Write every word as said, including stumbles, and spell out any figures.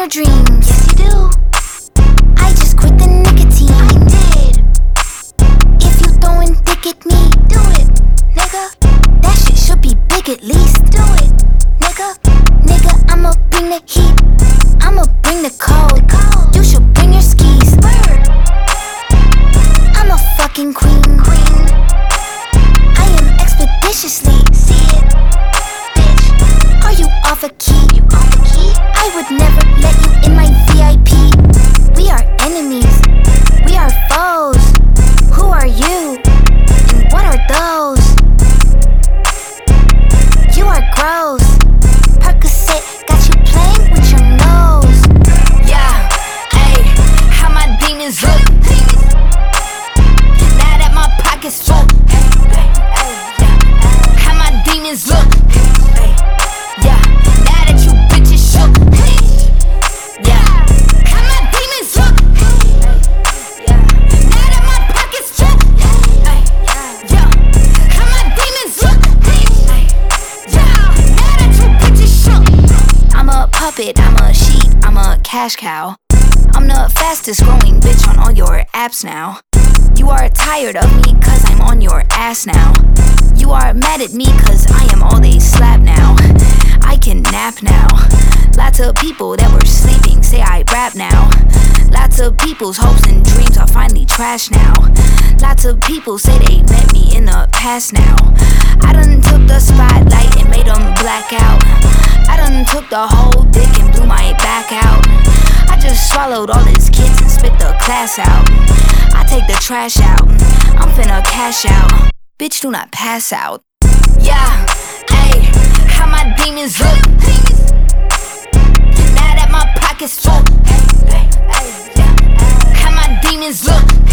your dreams. Yes, you do. I just quit the nicotine. I did. If you throwing dick at me, Do it, nigga. that shit should be big at least. Do it, nigga. Nigga, I'ma bring the heat. I'ma bring the cold. Cold. You should bring your skis. Bird. I'm a fucking queen. Queen. I am expeditiously. See it, bitch. Are you off a key? You on the key? I would never let you in my V I P. We are enemies. We are foes. Who are you? And what are those? You are gross. Percocet got you playing with your nose. Yeah, ayy, how my demons look. Now that my pocket's full. How my demons look. Yeah, now that you bitches shook. Yeah, how my demons look. Yeah, now that my pocket's full. Yeah, how my demons look. Yeah, now that you bitches shook. I'm a puppet, I'm a sheep, I'm a cash cow. I'm the fastest growing bitch on all your apps now. You are tired of me cause I'm on your ass now. You are mad at me cause I am all they slap now. I can nap now. Lots of people that were sleeping say I rap now. Lots of people's hopes and dreams are finally trash now. Lots of people say they met me in the past now. I done took the spotlight and made them black out. I done took the whole dick and blew my back out. I just swallowed all his kids and spit the class out. I take the trash out. I'm finna cash out. Bitch, do not pass out. Yeah, ayy, how my demons look. Now that my pocket's full. How my demons look.